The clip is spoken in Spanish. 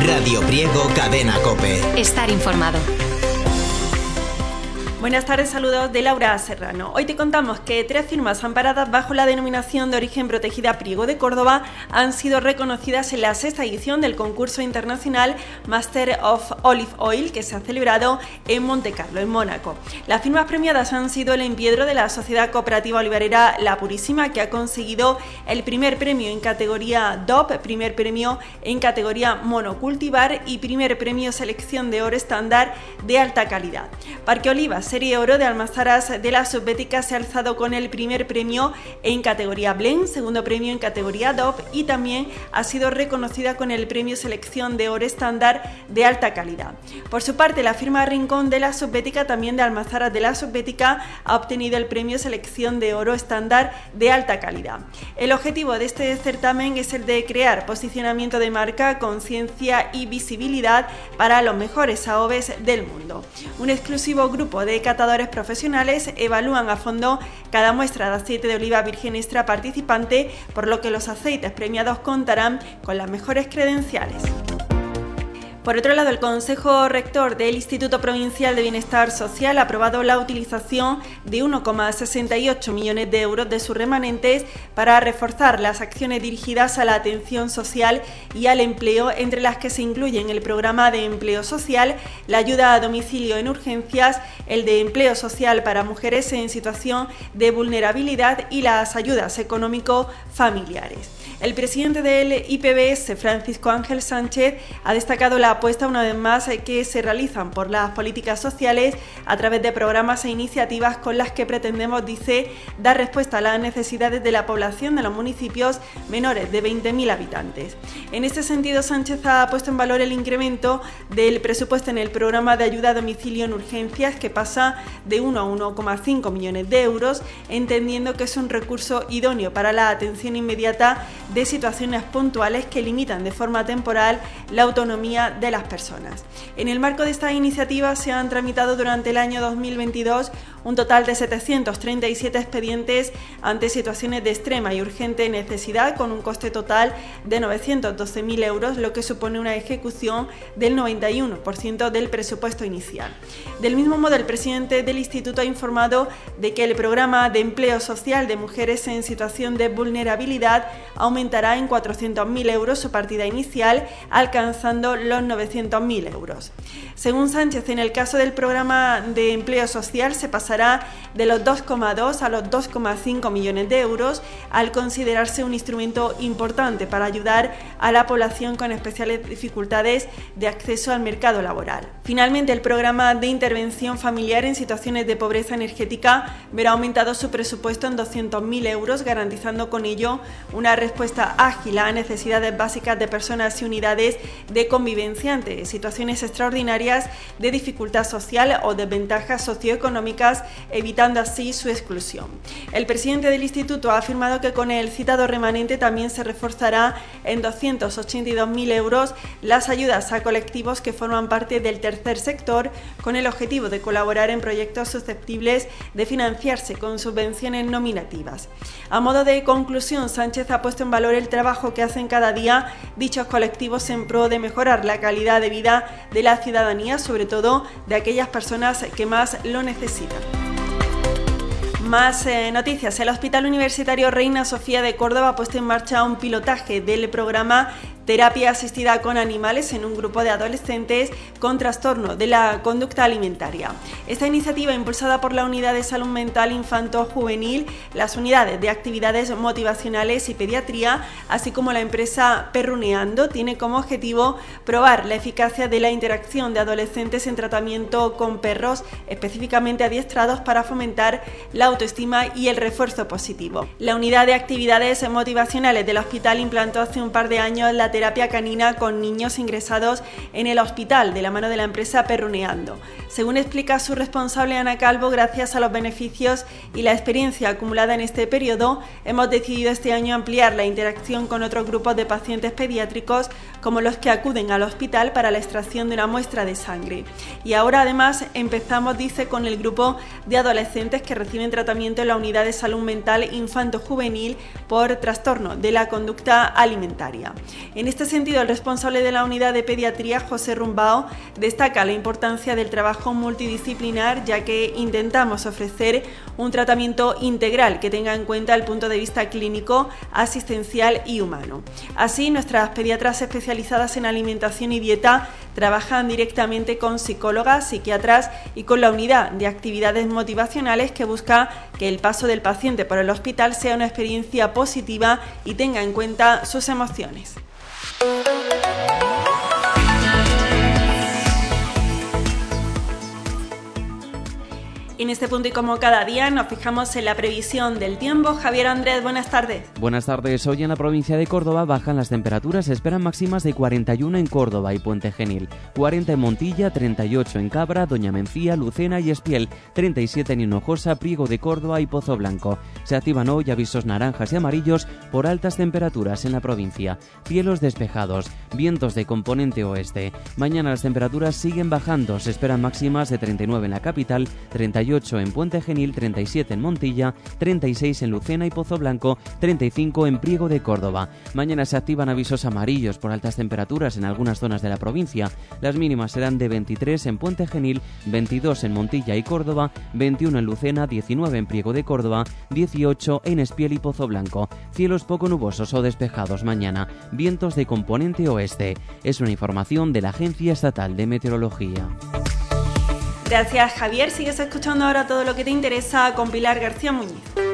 Radio Priego, Cadena COPE. Estar informado. Buenas tardes, saludos de Laura Serrano. Hoy te contamos que 3 firmas amparadas bajo la denominación de origen protegida Priego de Córdoba han sido reconocidas en la 6ª edición del concurso internacional Master of Olive Oil que se ha celebrado en Montecarlo, en Mónaco. Las firmas premiadas han sido el Enviedro de la Sociedad Cooperativa Olivarera La Purísima, que ha conseguido el primer premio en categoría DOP, primer premio en categoría monocultivar y primer premio selección de oro estándar de alta calidad. Parque Olivas Serie Oro de Almazaras de la Subbética se ha alzado con el primer premio en categoría Blend, segundo premio en categoría DOP y también ha sido reconocida con el premio Selección de Oro Estándar de alta calidad. Por su parte, la firma Rincón de la Subbética, también de Almazaras de la Subbética, ha obtenido el premio Selección de Oro Estándar de alta calidad. El objetivo de este certamen es el de crear posicionamiento de marca, conciencia y visibilidad para los mejores AOVs del mundo. Un exclusivo grupo de catadores profesionales evalúan a fondo cada muestra de aceite de oliva virgen extra participante, por lo que los aceites premiados contarán con las mejores credenciales. Por otro lado, el Consejo Rector del Instituto Provincial de Bienestar Social ha aprobado la utilización de 1,68 millones de euros de sus remanentes para reforzar las acciones dirigidas a la atención social y al empleo, entre las que se incluyen el programa de empleo social, la ayuda a domicilio en urgencias, el de empleo social para mujeres en situación de vulnerabilidad y las ayudas económico-familiares. El presidente del IPBS, Francisco Ángel Sánchez, ha destacado la apuesta una vez más que se realizan por las políticas sociales a través de programas e iniciativas con las que pretendemos, dice, dar respuesta a las necesidades de la población de los municipios menores de 20.000 habitantes. En este sentido, Sánchez ha puesto en valor el incremento del presupuesto en el programa de ayuda a domicilio en urgencias, que pasa de 1 a 1,5 millones de euros, entendiendo que es un recurso idóneo para la atención inmediata de situaciones puntuales que limitan de forma temporal la autonomía de las personas. En el marco de esta iniciativa se han tramitado durante el año 2022 un total de 737 expedientes ante situaciones de extrema y urgente necesidad, con un coste total de 912.000 euros, lo que supone una ejecución del 91% del presupuesto inicial. Del mismo modo, el presidente del instituto ha informado de que el programa de empleo social de mujeres en situación de vulnerabilidad aumentará en 400.000 euros su partida inicial, alcanzando los 900.000 euros. Según Sánchez, en el caso del programa de empleo social se pasará de los 2,2 a los 2,5 millones de euros, al considerarse un instrumento importante para ayudar a la población con especiales dificultades de acceso al mercado laboral. Finalmente, el programa de intervención familiar en situaciones de pobreza energética verá aumentado su presupuesto en 200.000 euros, garantizando con ello una respuesta ágil a necesidades básicas de personas y unidades de convivencia ante situaciones extraordinarias de dificultad social o desventajas socioeconómicas, evitando así su exclusión. El presidente del instituto ha afirmado que con el citado remanente también se reforzará en 282.000 euros las ayudas a colectivos que forman parte del tercer sector, con el objetivo de colaborar en proyectos susceptibles de financiarse con subvenciones nominativas. A modo de conclusión, Sánchez ha puesto en valor el trabajo que hacen cada día dichos colectivos en pro de mejorar la calidad de vida de la ciudadanía, sobre todo de aquellas personas que más lo necesitan. Más noticias. El Hospital Universitario Reina Sofía de Córdoba ha puesto en marcha un pilotaje del programa Terapia asistida con animales en un grupo de adolescentes con trastorno de la conducta alimentaria. Esta iniciativa, impulsada por la Unidad de Salud Mental Infanto-Juvenil, las unidades de actividades motivacionales y pediatría, así como la empresa Perruneando, tiene como objetivo probar la eficacia de la interacción de adolescentes en tratamiento con perros específicamente adiestrados para fomentar la autoestima y el refuerzo positivo. La Unidad de Actividades Motivacionales del hospital implantó hace un par de años la terapia canina con niños ingresados en el hospital de la mano de la empresa Perruneando. Según explica su responsable Ana Calvo, gracias a los beneficios y la experiencia acumulada en este periodo, hemos decidido este año ampliar la interacción con otros grupos de pacientes pediátricos, como los que acuden al hospital para la extracción de una muestra de sangre. Y ahora además empezamos, dice, con el grupo de adolescentes que reciben tratamiento en la Unidad de Salud Mental Infanto-Juvenil por trastorno de la conducta alimentaria. En este sentido, el responsable de la unidad de pediatría, José Rumbao, destaca la importancia del trabajo multidisciplinar, ya que intentamos ofrecer un tratamiento integral que tenga en cuenta el punto de vista clínico, asistencial y humano. Así, nuestras pediatras especializadas en alimentación y dieta trabajan directamente con psicólogas, psiquiatras y con la unidad de actividades motivacionales que busca que el paso del paciente por el hospital sea una experiencia positiva y tenga en cuenta sus emociones. En este punto y como cada día nos fijamos en la previsión del tiempo. Javier Andrés, buenas tardes. Buenas tardes. Hoy en la provincia de Córdoba bajan las temperaturas. Se esperan máximas de 41 en Córdoba y Puente Genil, 40 en Montilla, 38 en Cabra, Doña Mencía, Lucena y Espiel, 37 en Hinojosa, Priego de Córdoba y Pozo Blanco. Se activan hoy avisos naranjas y amarillos por altas temperaturas en la provincia. Cielos despejados, vientos de componente oeste. Mañana las temperaturas siguen bajando. Se esperan máximas de 39 en la capital, 38 en Puente Genil, 37 en Montilla, 36 en Lucena y Pozo Blanco, 35 en Priego de Córdoba. Mañana se activan avisos amarillos por altas temperaturas en algunas zonas de la provincia. Las mínimas serán de 23 en Puente Genil, 22 en Montilla y Córdoba, 21 en Lucena, 19 en Priego de Córdoba, 18 en Espiel y Pozo Blanco. Cielos poco nubosos o despejados mañana. Vientos de componente oeste. Es una información de la Agencia Estatal de Meteorología. Gracias, Javier. Sigues escuchando ahora todo lo que te interesa con Pilar García Muñiz.